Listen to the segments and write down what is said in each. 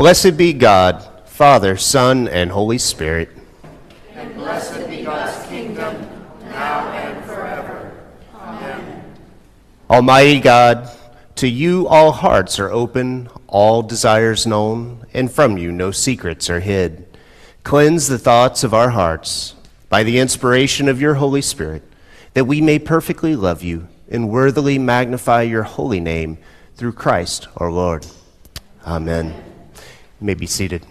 Blessed be God, Father, Son, and Holy Spirit. And blessed be God's kingdom, now and forever. Amen. Almighty God, to you all hearts are open, all desires known, and from you no secrets are hid. Cleanse the thoughts of our hearts by the inspiration of your Holy Spirit, that we may perfectly love you and worthily magnify your holy name through Christ our Lord. Amen. You may be seated.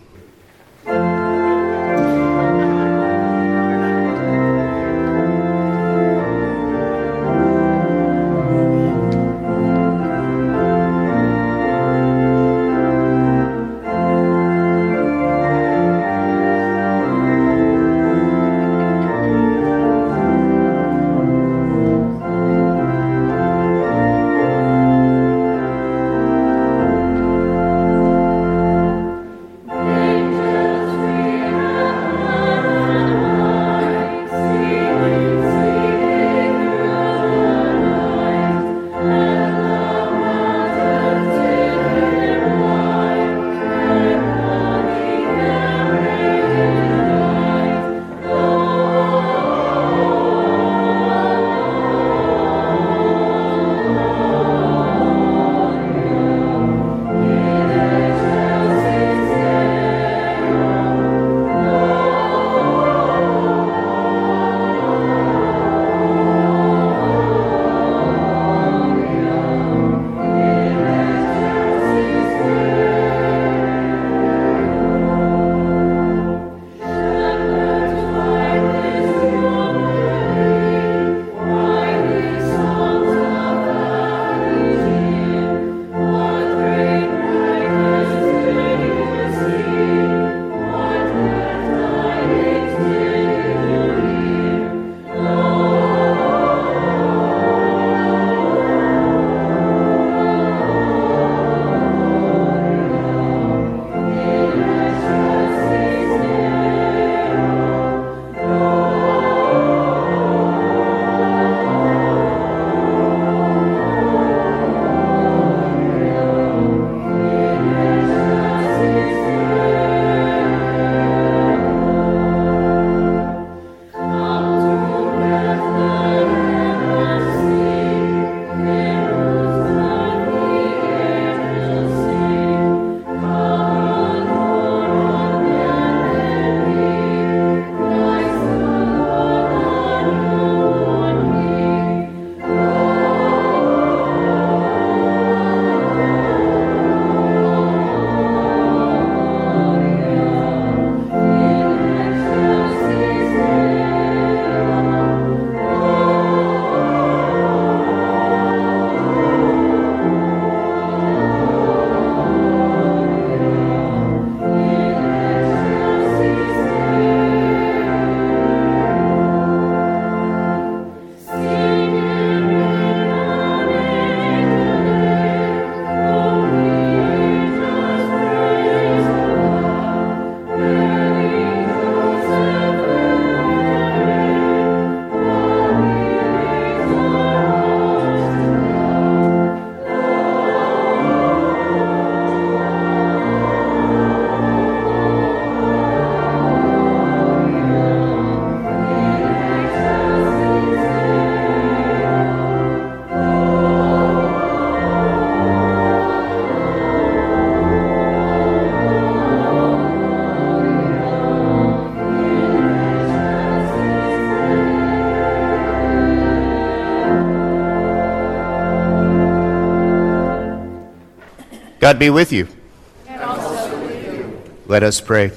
God be with you. And also with you. Let us pray.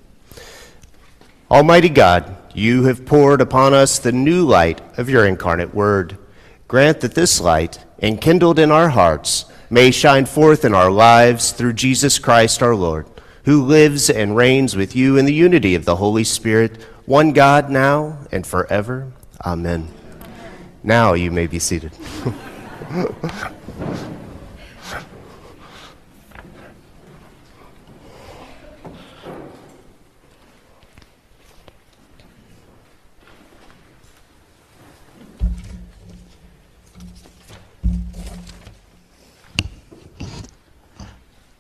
Almighty God, you have poured upon us the new light of your incarnate word. Grant that this light, enkindled in our hearts, may shine forth in our lives through Jesus Christ our Lord, who lives and reigns with you in the unity of the Holy Spirit, one God now and forever. Amen. Now you may be seated.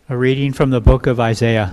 A reading from the book of Isaiah.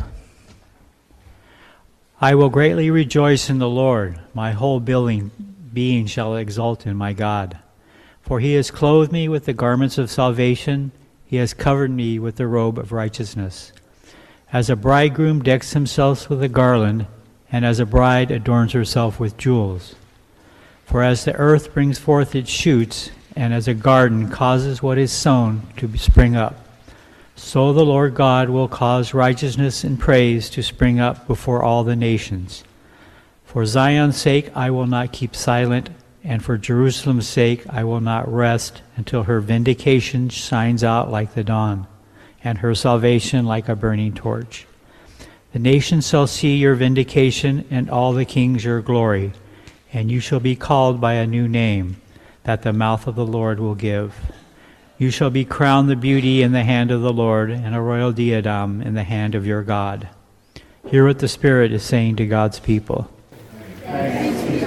I will greatly rejoice in the Lord. My whole being shall exult in my God. For he has clothed me with the garments of salvation. He has covered me with the robe of righteousness. As a bridegroom decks himself with a garland, and as a bride adorns herself with jewels. For as the earth brings forth its shoots, and as a garden causes what is sown to spring up, so the Lord God will cause righteousness and praise to spring up before all the nations. For Zion's sake I will not keep silent, and for Jerusalem's sake I will not rest until her vindication shines out like the dawn, and her salvation like a burning torch. The nations shall see your vindication, and all the kings your glory, and you shall be called by a new name that the mouth of the Lord will give. You shall be crowned the beauty in the hand of the Lord, and a royal diadem in the hand of your God. Hear what the Spirit is saying to God's people. Thanks be to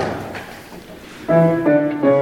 God.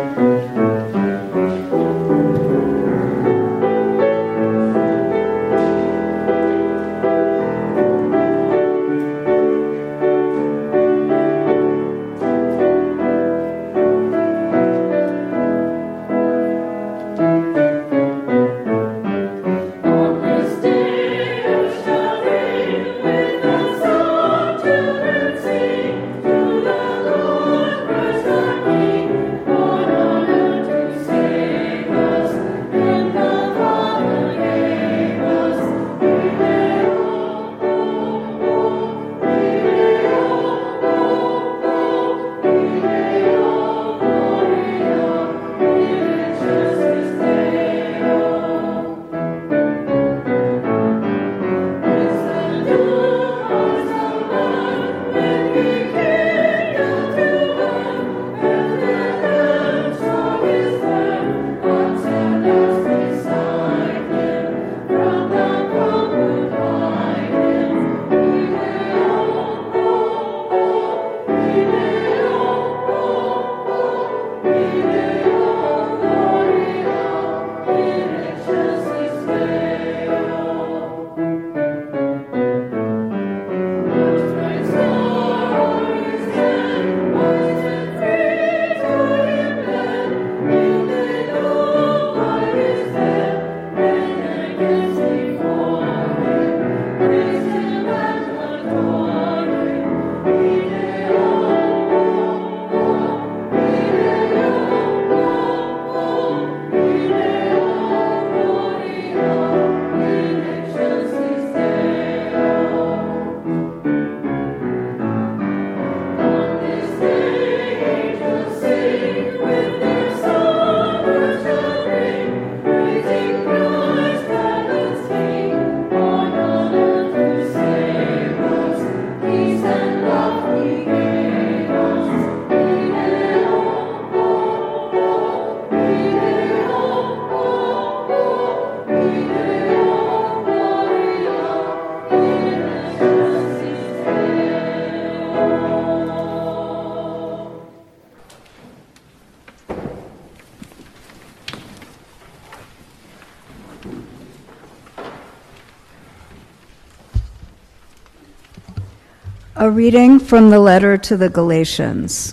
A reading from the letter to the Galatians.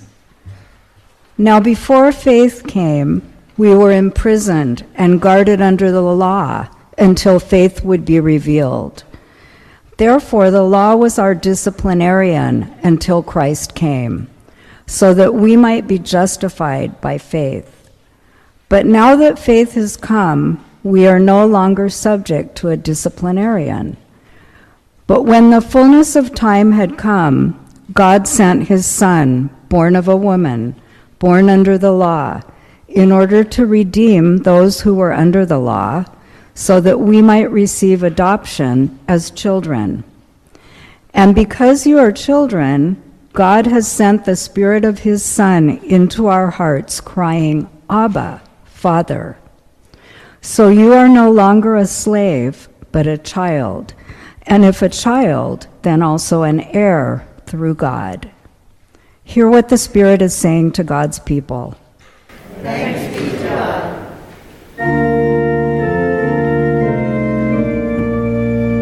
Now before faith came, we were imprisoned and guarded under the law until faith would be revealed. Therefore, the law was our disciplinarian until Christ came, so that we might be justified by faith. But now that faith has come, we are no longer subject to a disciplinarian. But when the fullness of time had come, God sent his Son, born of a woman, born under the law, in order to redeem those who were under the law, so that we might receive adoption as children. And because you are children, God has sent the Spirit of his Son into our hearts, crying, Abba, Father. So you are no longer a slave, but a child. And if a child, then also an heir through God. Hear what the Spirit is saying to God's people. Thanks be to God.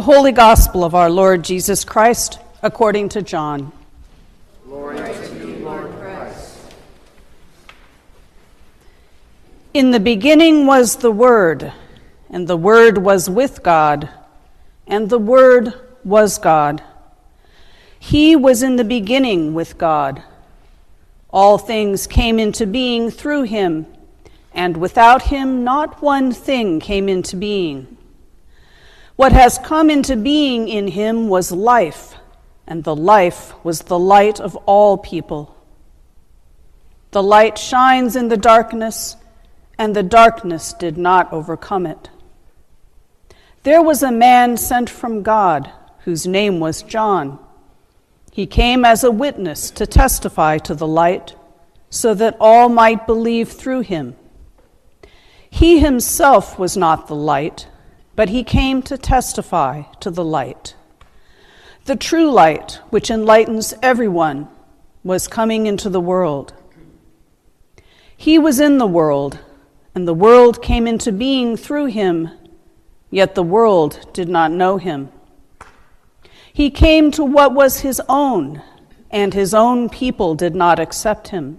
Holy Gospel of our Lord Jesus Christ, according to John. Glory to you, Lord Christ. In the beginning was the Word, and the Word was with God, and the Word was God. He was in the beginning with God. All things came into being through him, and without him not one thing came into being. What has come into being in him was life, and the life was the light of all people. The light shines in the darkness, and the darkness did not overcome it. There was a man sent from God, whose name was John. He came as a witness to testify to the light, so that all might believe through him. He himself was not the light, but he came to testify to the light. The true light, which enlightens everyone, was coming into the world. He was in the world, and the world came into being through him, yet the world did not know him. He came to what was his own, and his own people did not accept him.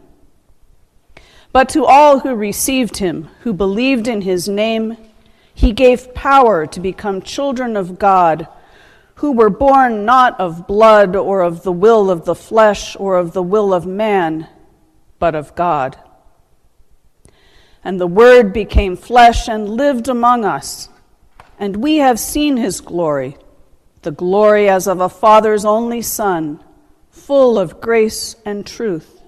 But to all who received him, who believed in his name, he gave power to become children of God, who were born not of blood or of the will of the flesh or of the will of man, but of God. And the Word became flesh and lived among us, and we have seen his glory, the glory as of a Father's only Son, full of grace and truth.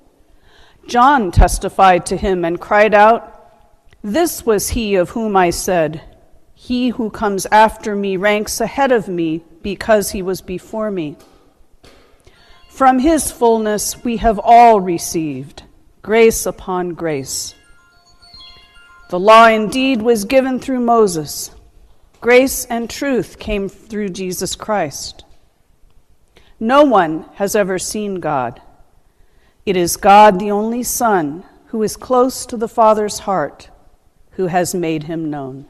John testified to him and cried out, "This was he of whom I said, 'He who comes after me ranks ahead of me because he was before me.' From his fullness we have all received grace upon grace. The law indeed was given through Moses. Grace and truth came through Jesus Christ. No one has ever seen God. It is God, the only Son, who is close to the Father's heart, who has made him known."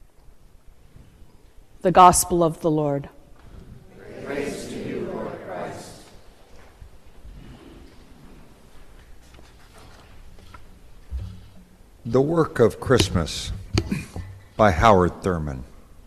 The Gospel of the Lord. Praise to you, Lord Christ. The Work of Christmas by Howard Thurman.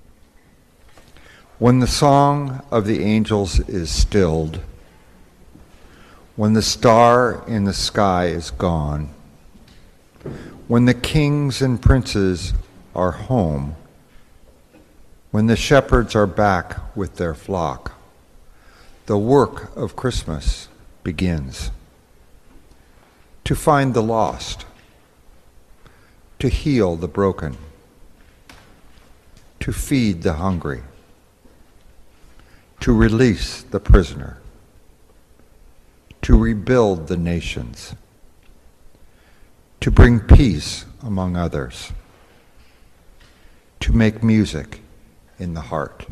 When the song of the angels is stilled, when the star in the sky is gone, when the kings and princes are home, when the shepherds are back with their flock, the work of Christmas begins. To find the lost, to heal the broken, to feed the hungry, to release the prisoner, to rebuild the nations, to bring peace among others, to make music in the heart.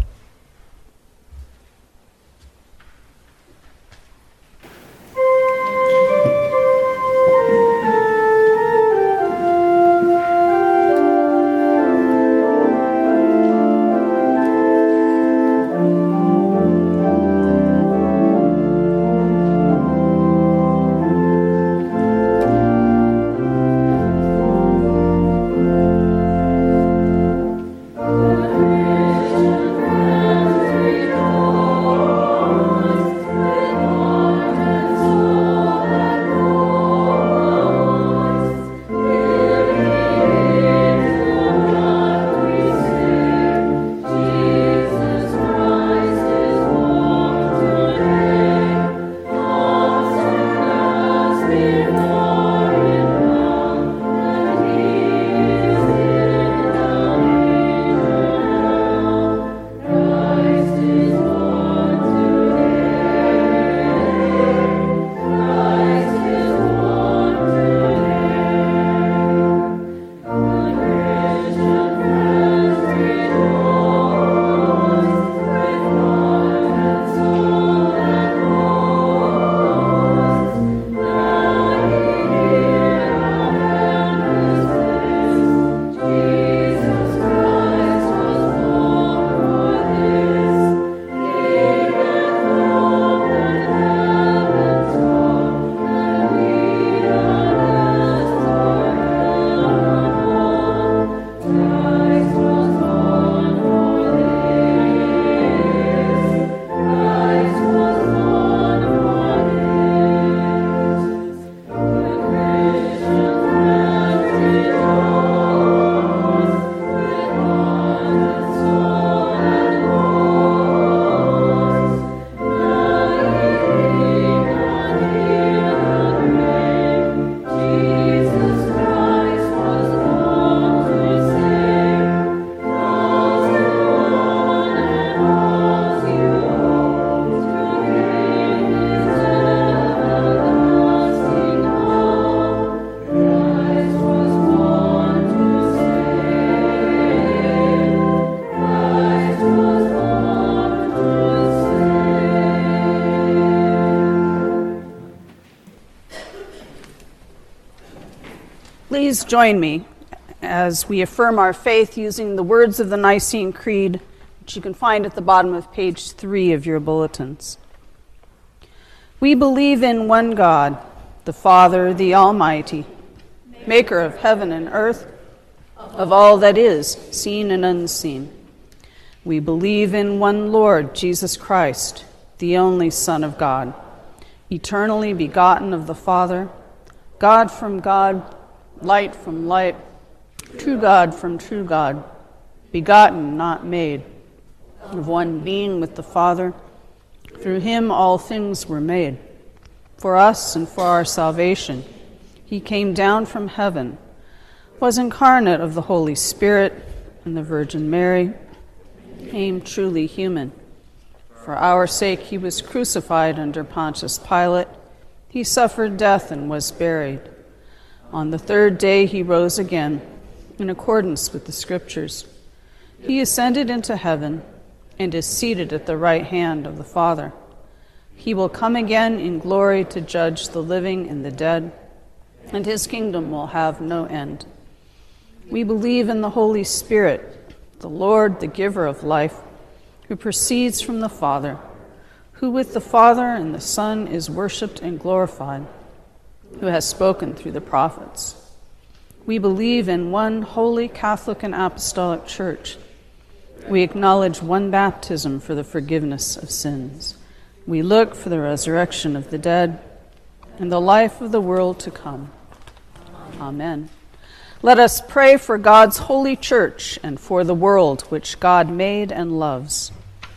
Please join me as we affirm our faith using the words of the Nicene Creed, which you can find at the bottom of page 3 of your bulletins. We believe in one God, the Father, the Almighty, maker of heaven and earth, of all that is, seen and unseen. We believe in one Lord, Jesus Christ, the only Son of God, eternally begotten of the Father, God from God, light from light, true God from true God, begotten, not made, of one being with the Father. Through him all things were made. For us and for our salvation, he came down from heaven, was incarnate of the Holy Spirit and the Virgin Mary, became truly human. For our sake he was crucified under Pontius Pilate. He suffered death and was buried. On the third day he rose again, in accordance with the Scriptures. He ascended into heaven and is seated at the right hand of the Father. He will come again in glory to judge the living and the dead, and his kingdom will have no end. We believe in the Holy Spirit, the Lord, the giver of life, who proceeds from the Father, who with the Father and the Son is worshipped and glorified, who has spoken through the prophets. We believe in one holy Catholic and Apostolic Church. We acknowledge one baptism for the forgiveness of sins. We look for the resurrection of the dead and the life of the world to come. Amen. Let us pray for God's holy church and for the world which God made and loves.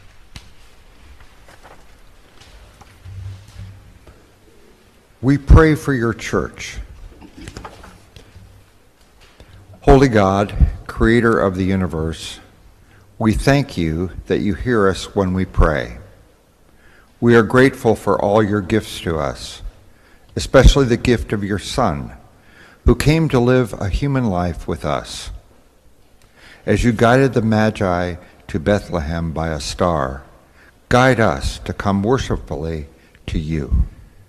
We pray for your church. Holy God, creator of the universe, we thank you that you hear us when we pray. We are grateful for all your gifts to us, especially the gift of your Son, who came to live a human life with us. As you guided the Magi to Bethlehem by a star, guide us to come worshipfully to you.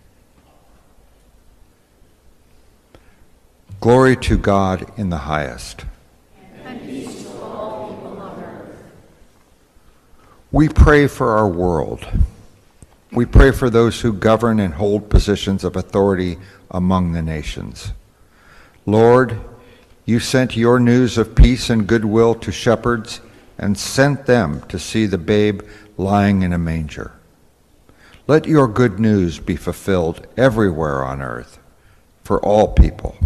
Glory to God in the highest. And peace to all people on earth. We pray for our world. We pray for those who govern and hold positions of authority among the nations. Lord, you sent your news of peace and goodwill to shepherds and sent them to see the babe lying in a manger. Let your good news be fulfilled everywhere on earth for all people.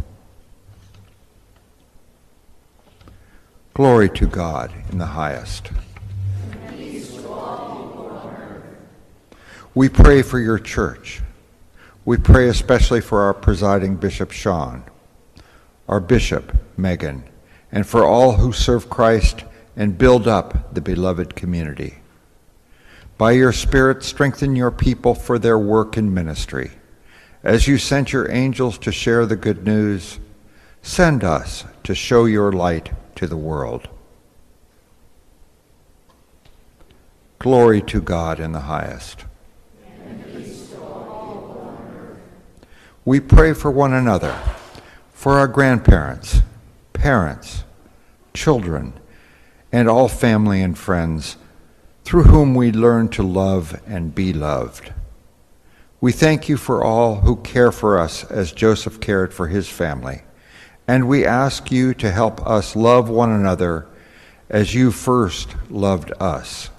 Glory to God in the highest. And peace to all people on earth. We pray for your church. We pray especially for our presiding Bishop Sean, our Bishop Megan, and for all who serve Christ and build up the beloved community. By your Spirit, strengthen your people for their work and ministry. As you sent your angels to share the good news, send us to show your light to the world. Glory to God in the highest. And peace to all people on earth. We pray for one another, for our grandparents, parents, children, and all family and friends through whom we learn to love and be loved. We thank you for all who care for us as Joseph cared for his family, and we ask you to help us love one another as you first loved us.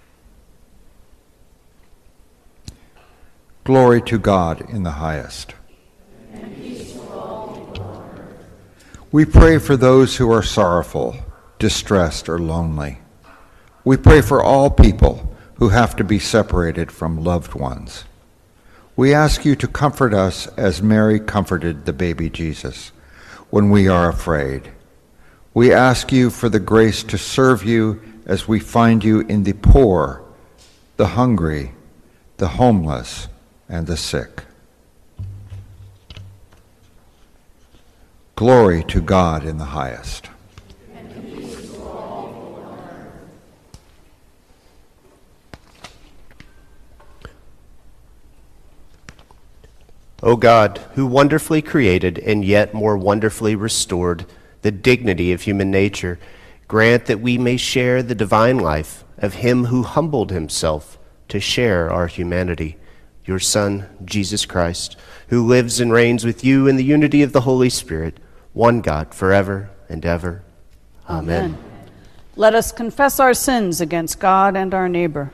Glory to God in the highest. And peace to all people on earth. We pray for those who are sorrowful, distressed, or lonely. We pray for all people who have to be separated from loved ones. We ask you to comfort us as Mary comforted the baby Jesus when we are afraid. We ask you for the grace to serve you as we find you in the poor, the hungry, the homeless, and the sick. Glory to God in the highest. And peace to all people on earth. O God, who wonderfully created and yet more wonderfully restored the dignity of human nature, grant that we may share the divine life of him who humbled himself to share our humanity, your Son, Jesus Christ, who lives and reigns with you in the unity of the Holy Spirit, one God, forever and ever. Amen. Let us confess our sins against God and our neighbor.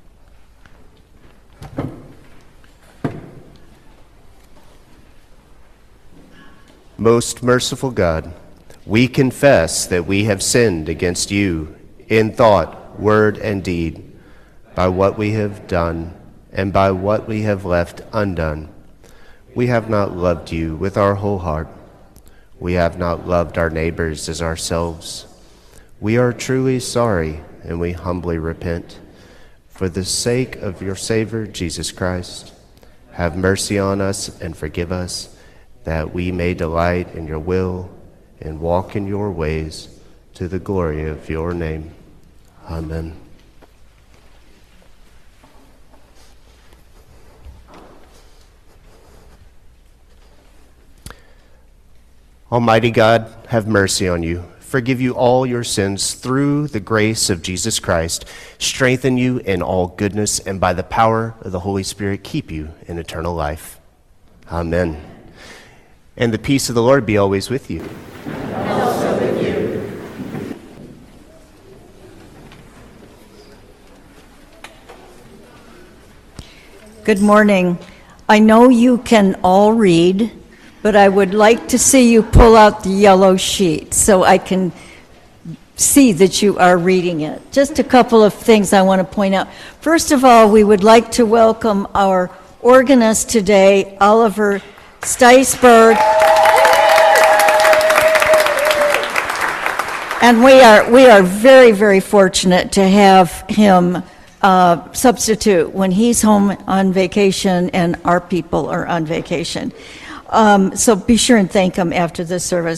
Most merciful God, we confess that we have sinned against you in thought, word, and deed, by what we have done and by what we have left undone. We have not loved you with our whole heart. We have not loved our neighbors as ourselves. We are truly sorry, and we humbly repent. For the sake of your Savior, Jesus Christ, have mercy on us and forgive us, that we may delight in your will and walk in your ways to the glory of your name. Amen. Almighty God, have mercy on you, forgive you all your sins through the grace of Jesus Christ, strengthen you in all goodness, and by the power of the Holy Spirit keep you in eternal life. Amen. And the peace of the Lord be always with you. And also with you. Good morning. I know you can all read, but I would like to see you pull out the yellow sheet so I can see that you are reading it. Just a couple of things I want to point out. First of all, we would like to welcome our organist today, Oliver Steisberg. And we are very, very fortunate to have him substitute when he's home on vacation and our people are on vacation. So be sure and thank him after this service.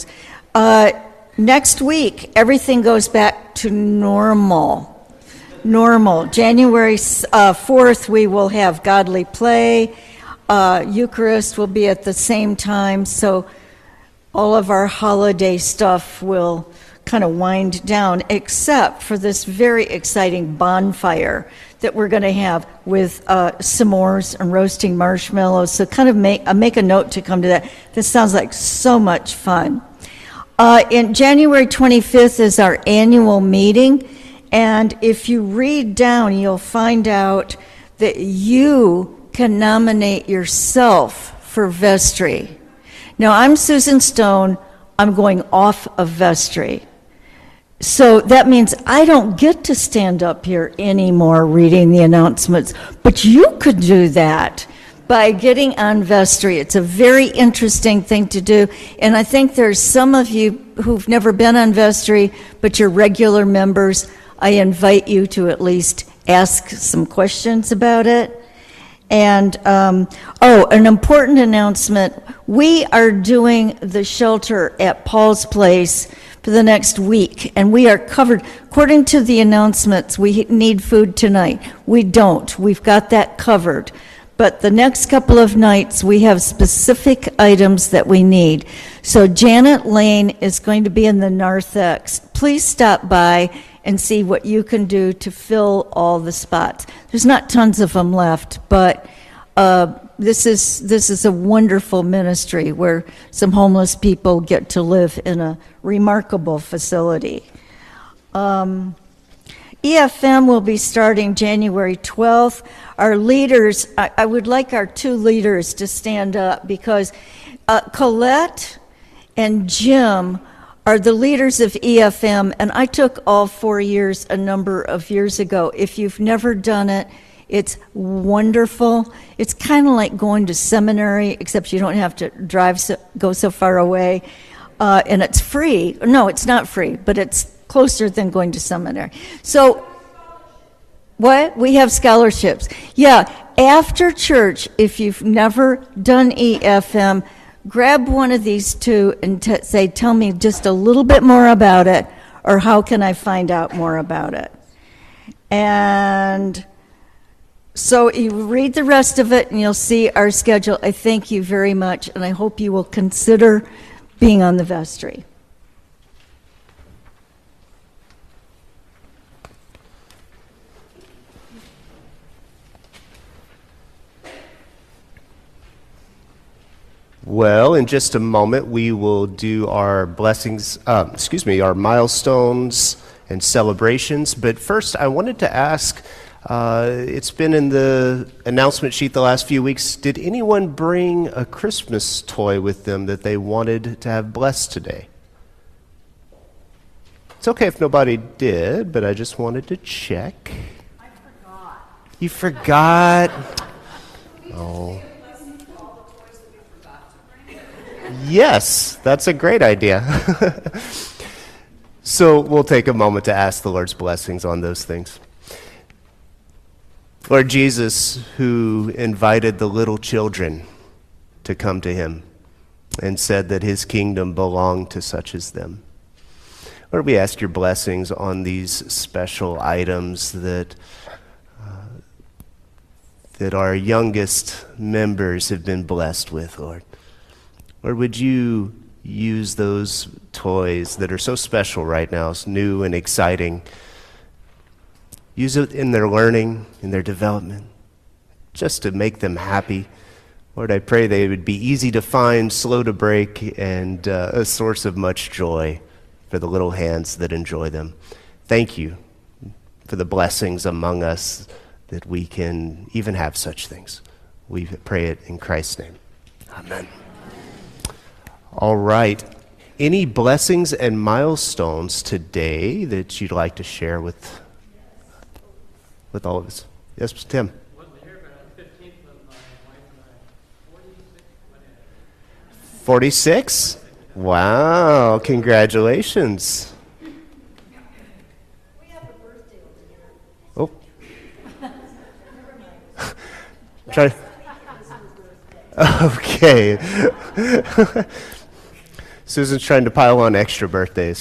Next week, everything goes back to normal. January 4th, we will have godly play. Eucharist will be at the same time, so all of our holiday stuff will kind of wind down, except for this very exciting bonfire that we're going to have with s'mores and roasting marshmallows. So kind of make a note to come to that. This sounds like so much fun. In January 25th is our annual meeting, and if you read down, you'll find out that you can nominate yourself for vestry. Now, I'm Susan Stone. I'm going off of vestry. So that means I don't get to stand up here anymore reading the announcements, but you could do that by getting on vestry. It's a very interesting thing to do, and I think there's some of you who've never been on vestry, but you're regular members. I invite you to at least ask some questions about it. And, an important announcement. We are doing the shelter at Paul's Place for the next week, and we are covered. According to the announcements, we need food tonight. We don't. We've got that covered. But the next couple of nights, we have specific items that we need. So Janet Lane is going to be in the narthex. Please stop by and see what you can do to fill all the spots. There's not tons of them left, but this is a wonderful ministry where some homeless people get to live in a remarkable facility. EFM will be starting January 12th. Our leaders, I would like our two leaders to stand up because Colette and Jim are the leaders of EFM, and I took all 4 years a number of years ago. If you've never done it, it's wonderful. It's kind of like going to seminary, except you don't have to go so far away, and it's free. No, it's not free, but it's closer than going to seminary. So, what? We have scholarships. Yeah, after church, if you've never done EFM, grab one of these two and say, tell me just a little bit more about it, or how can I find out more about it? And So you read the rest of it and you'll see our schedule. I thank you very much, and I hope you will consider being on the vestry. Well, in just a moment, we will do our our milestones and celebrations. But first, I wanted to ask, it's been in the announcement sheet the last few weeks, did anyone bring a Christmas toy with them that they wanted to have blessed today? It's okay if nobody did, but I just wanted to check. I forgot. You forgot? Oh. Yes, that's a great idea. So we'll take a moment to ask the Lord's blessings on those things. Lord Jesus, who invited the little children to come to him and said that his kingdom belonged to such as them. Lord, we ask your blessings on these special items that our youngest members have been blessed with, Lord. Lord, would you use those toys that are so special right now, it's new and exciting, use it in their learning, in their development, just to make them happy. Lord, I pray they would be easy to find, slow to break, and a source of much joy for the little hands that enjoy them. Thank you for the blessings among us that we can even have such things. We pray it in Christ's name. Amen. All right. Any blessings and milestones today that you'd like to share with all of us? Yes, Tim. 46? Wow, congratulations. Oh. Try. Okay. Susan's trying to pile on extra birthdays.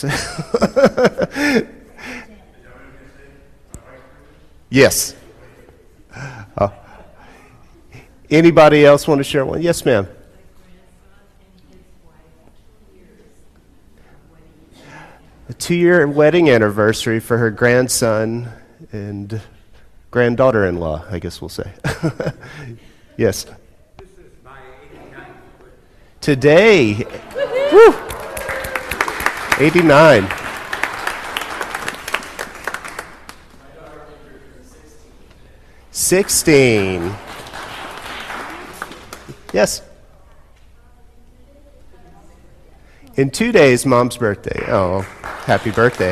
Yes. Oh. Anybody else want to share one? Yes, ma'am. A 2-year wedding anniversary for her grandson and granddaughter-in-law, I guess we'll say. Yes. This is my 89th. Today. Woo! 89. $16. Yes. In 2 days, Mom's birthday. Oh, happy birthday.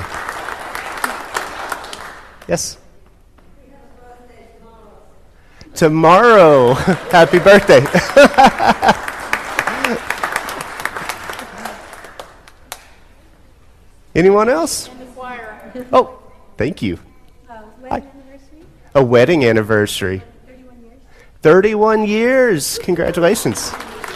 Yes. Tomorrow. Happy birthday. Anyone else? And the choir. Oh, thank you. Wedding anniversary? A wedding anniversary. 31 years. 31 years. Congratulations.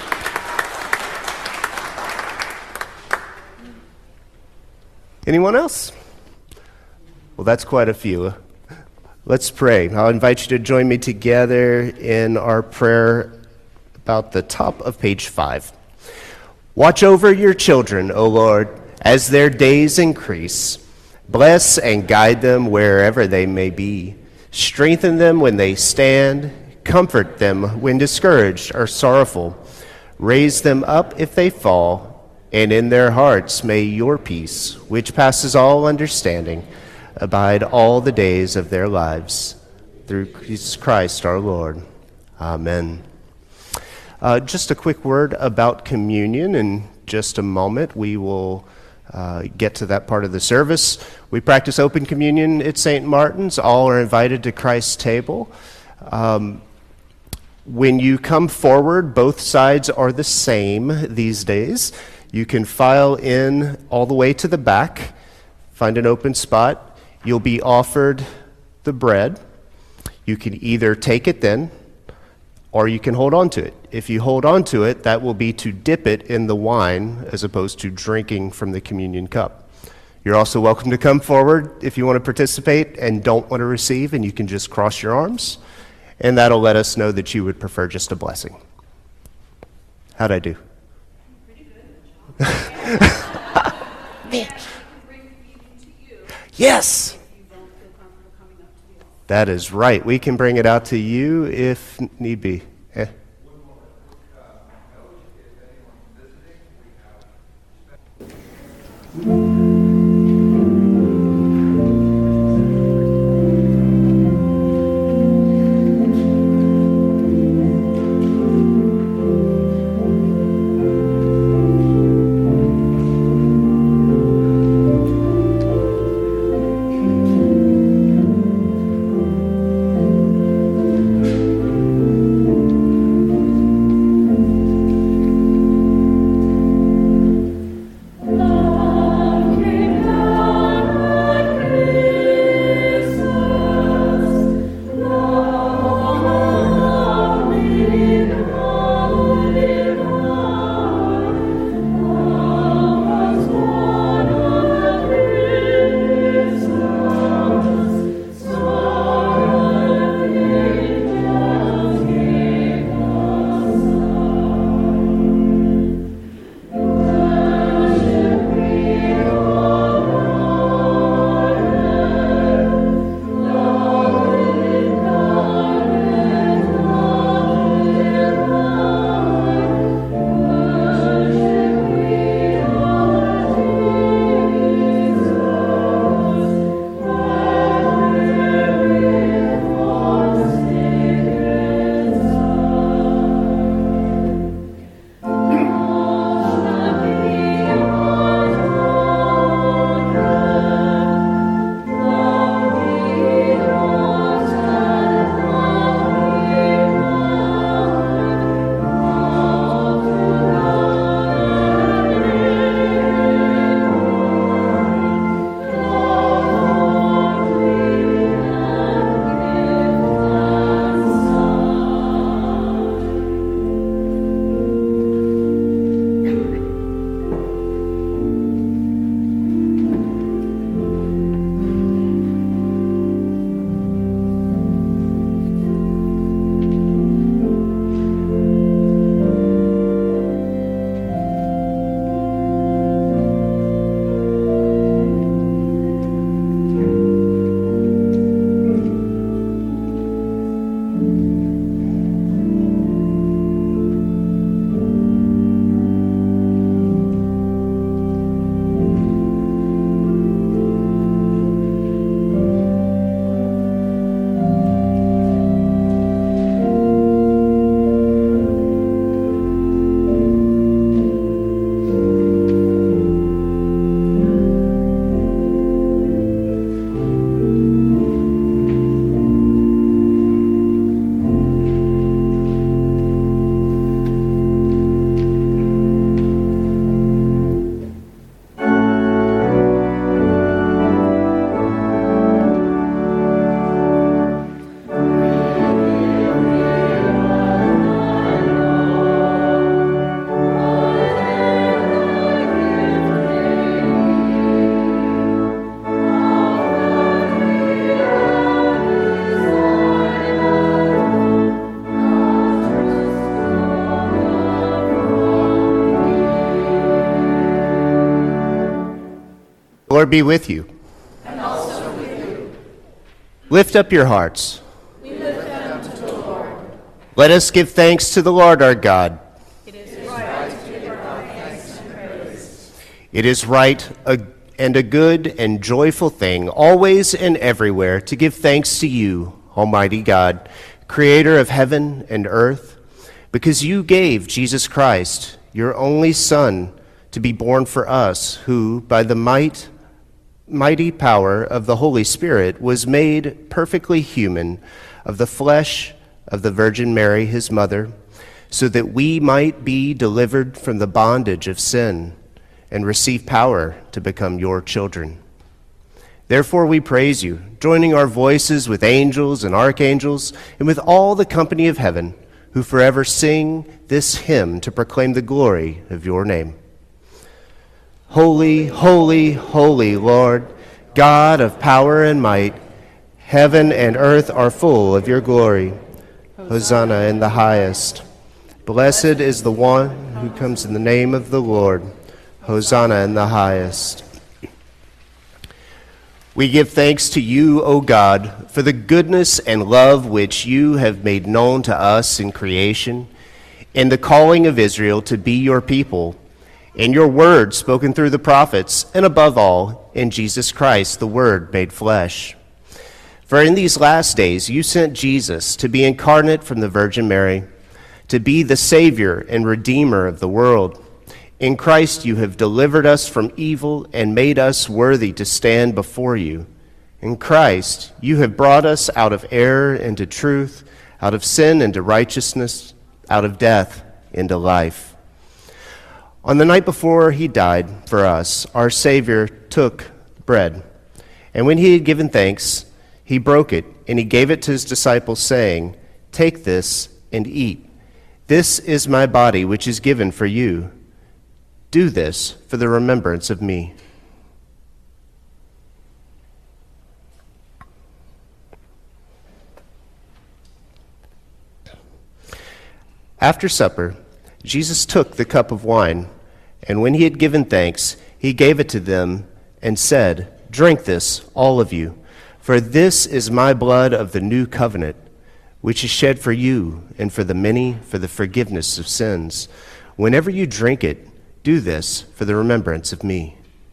Anyone else? Well, that's quite a few. Let's pray. I'll invite you to join me together in our prayer about the top of page 5. Watch over your children, O Lord, as their days increase. Bless and guide them wherever they may be. Strengthen them when they stand. Comfort them when discouraged or sorrowful. Raise them up if they fall. And in their hearts may your peace, which passes all understanding, abide all the days of their lives. Through Jesus Christ our Lord. Amen. Just a quick word about communion. In just a moment, we will get to that part of the service. We practice open communion at St. Martin's. All are invited to Christ's table. When you come forward, both sides are the same these days. You can file in all the way to the back, find an open spot. You'll be offered the bread. You can either take it then, or you can hold on to it. If you hold on to it, that will be to dip it in the wine as opposed to drinking from the communion cup. You're also welcome to come forward if you want to participate and don't want to receive, and you can just cross your arms. And that'll let us know that you would prefer just a blessing. How'd I do? Yes! That is right. We can bring it out to you if need be. Lord be with you. And also with you. Lift up your hearts. We lift them to the Lord. Let us give thanks to the Lord our God. It is right to give God thanks and praise. It is right and a good and joyful thing, always and everywhere, to give thanks to you, Almighty God, creator of heaven and earth, because you gave Jesus Christ, your only Son, to be born for us, who, by the mighty power of the Holy Spirit, was made perfectly human, of the flesh of the Virgin Mary, his mother, so that we might be delivered from the bondage of sin and receive power to become your children. Therefore we praise you, joining our voices with angels and archangels and with all the company of heaven, who forever sing this hymn to proclaim the glory of your name. Holy, holy, holy Lord, God of power and might, heaven and earth are full of your glory. Hosanna in the highest. Blessed is the one who comes in the name of the Lord. Hosanna in the highest. We give thanks to you, O God, for the goodness and love which you have made known to us in creation, in the calling of Israel to be your people, in your word spoken through the prophets, and above all, in Jesus Christ, the Word made flesh. For in these last days you sent Jesus to be incarnate from the Virgin Mary, to be the Savior and Redeemer of the world. In Christ you have delivered us from evil and made us worthy to stand before you. In Christ you have brought us out of error into truth, out of sin into righteousness, out of death into life. On the night before he died for us, our Savior took bread, and when he had given thanks, he broke it, and he gave it to his disciples, saying, "Take this and eat. This is my body, which is given for you. Do this for the remembrance of me." After supper, Jesus took the cup of wine, and when he had given thanks, he gave it to them and said, "Drink this, all of you, for this is my blood of the new covenant, which is shed for you and for the many for the forgiveness of sins. Whenever you drink it, do this for the remembrance of me."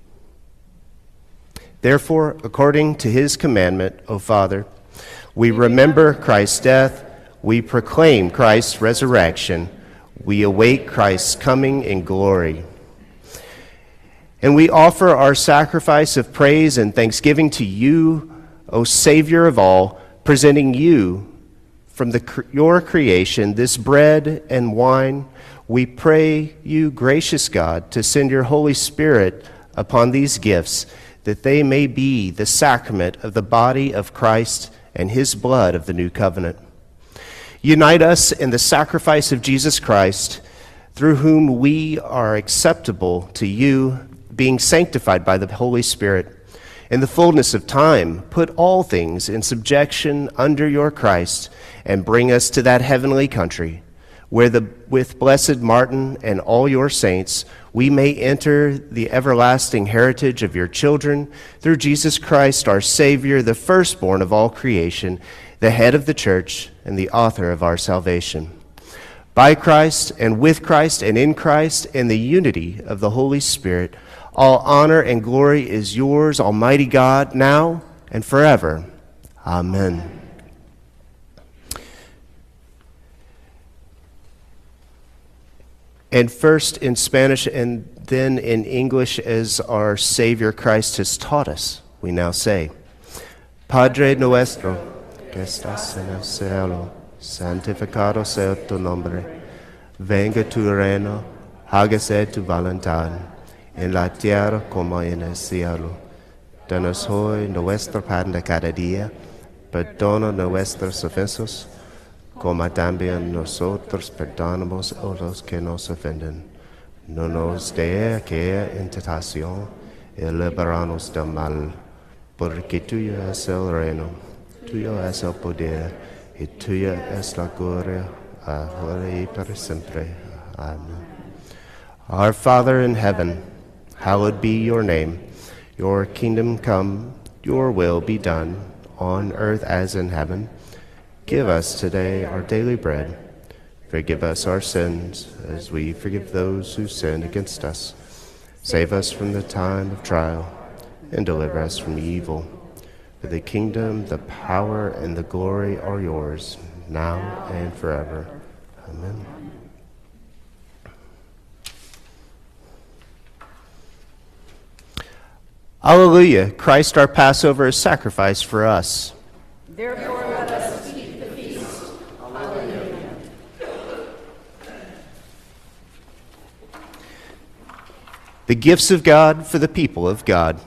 Therefore, according to his commandment, O Father, we remember Christ's death, we proclaim Christ's resurrection, we await Christ's coming in glory. And we offer our sacrifice of praise and thanksgiving to you, O Savior of all, presenting you from your creation this bread and wine. We pray you, gracious God, to send your Holy Spirit upon these gifts, that they may be the sacrament of the body of Christ and his blood of the new covenant. Unite us in the sacrifice of Jesus Christ, through whom we are acceptable to you, being sanctified by the Holy Spirit. In the fullness of time, put all things in subjection under your Christ, and bring us to that heavenly country, where with blessed Martin and all your saints, we may enter the everlasting heritage of your children, through Jesus Christ our Savior, the firstborn of all creation, the head of the church and the author of our salvation. By Christ and with Christ and in Christ, in the unity of the Holy Spirit, all honor and glory is yours, Almighty God, now and forever. Amen. And first in Spanish and then in English, as our Savior Christ has taught us, we now say, Padre nuestro, que estás en el cielo, santificado sea tu nombre. Venga tu reino, hágase tu voluntad, en la tierra como en el cielo. Danos hoy nuestro pan de cada día, perdona nuestros ofensos, como también nosotros perdonamos a los que nos ofenden. No nos dejes caer en tentación, y líbranos del mal, porque tuyo es el reino, tuyo es el poder, y tuya es la gloria, ahora y para siempre. Amen. Our Father in heaven, hallowed be your name. Your kingdom come, your will be done, on earth as in heaven. Give us today our daily bread. Forgive us our sins, as we forgive those who sin against us. Save us from the time of trial, and deliver us from evil. For the kingdom, the power, and the glory are yours, now and forever. Amen. Alleluia, Christ our Passover is sacrificed for us. Therefore let us keep the feast. Alleluia. The gifts of God for the people of God.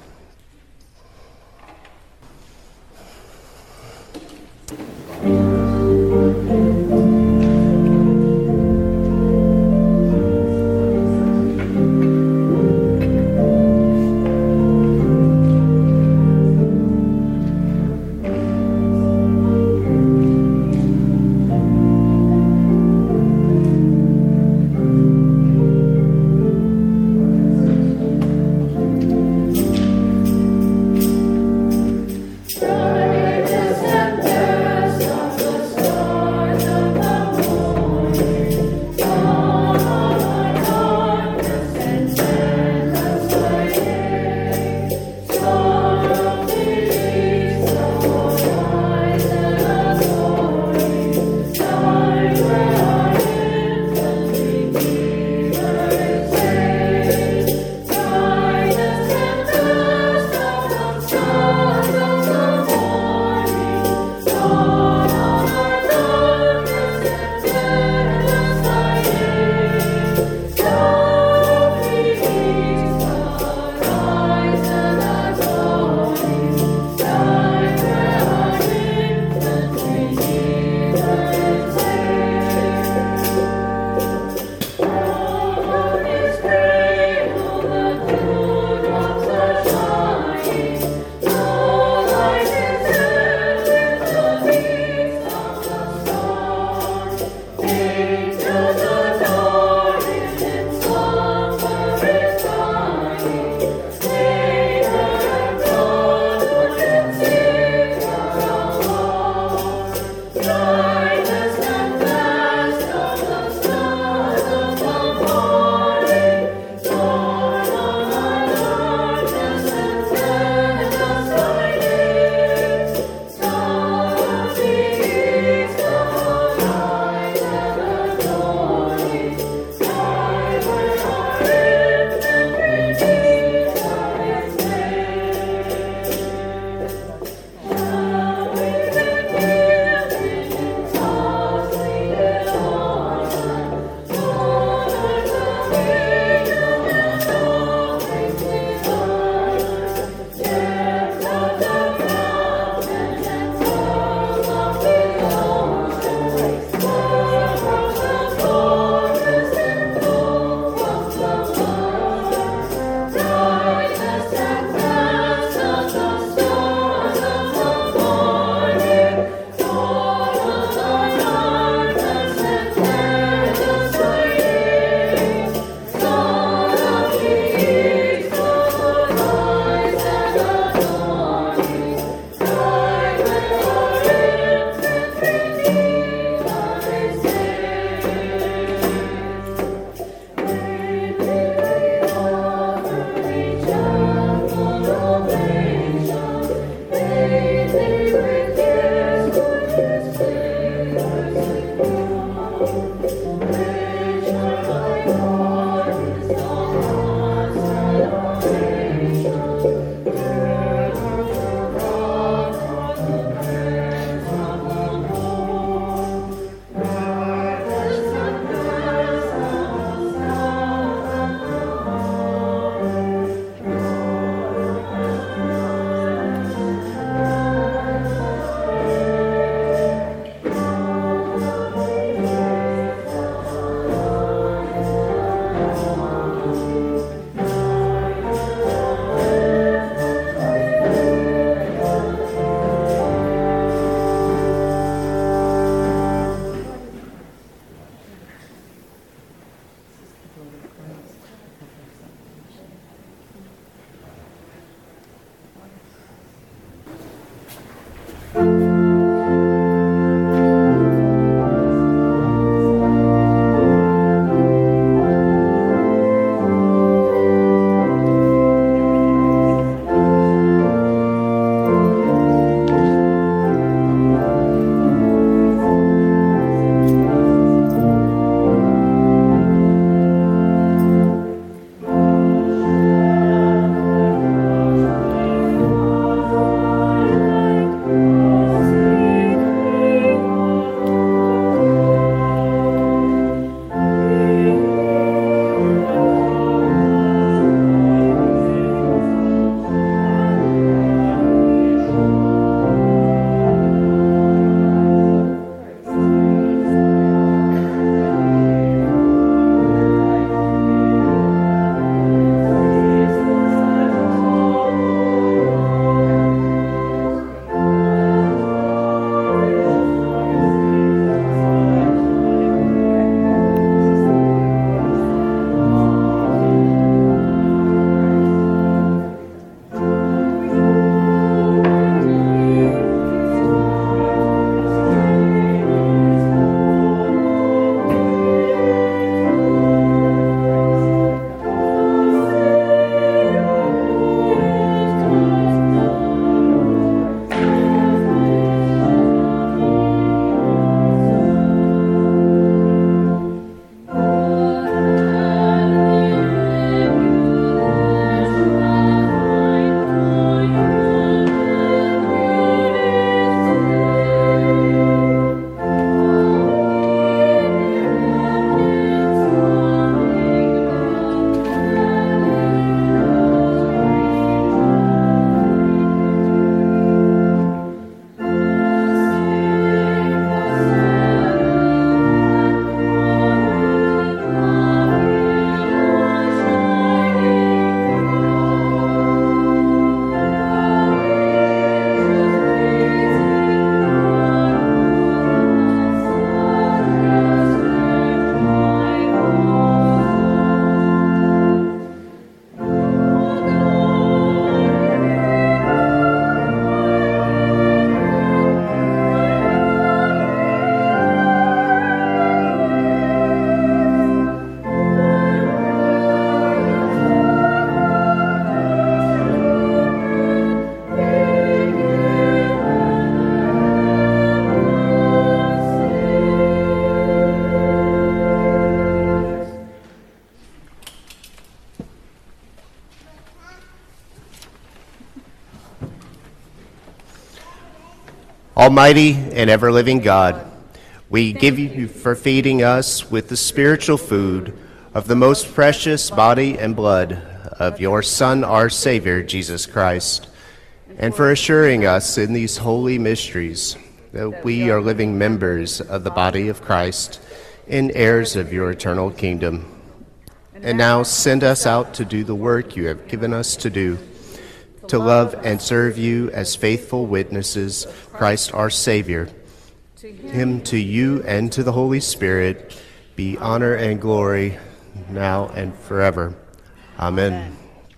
Almighty and ever-living God, we give you for feeding us with the spiritual food of the most precious body and blood of your Son, our Savior, Jesus Christ, and for assuring us in these holy mysteries that we are living members of the body of Christ and heirs of your eternal kingdom. And now send us out to do the work you have given us to do, to love and serve you as faithful witnesses, Christ our Savior. Him, to you, and to the Holy Spirit be honor and glory now and forever. Amen.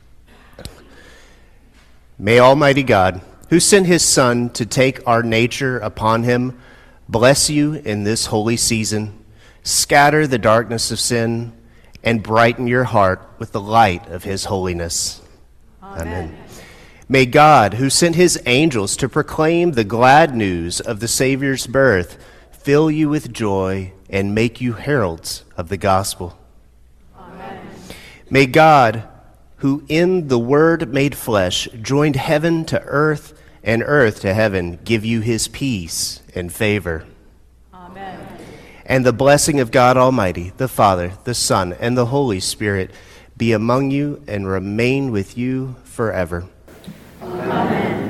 May Almighty God, who sent his Son to take our nature upon him, bless you in this holy season, scatter the darkness of sin, and brighten your heart with the light of his holiness. Amen. May God, who sent his angels to proclaim the glad news of the Savior's birth, fill you with joy and make you heralds of the gospel. Amen. May God, who in the Word made flesh joined heaven to earth and earth to heaven, give you his peace and favor. Amen. And the blessing of God Almighty, the Father, the Son, and the Holy Spirit be among you and remain with you forever. Amen.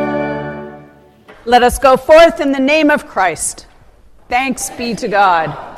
Let us go forth in the name of Christ. Thanks be to God.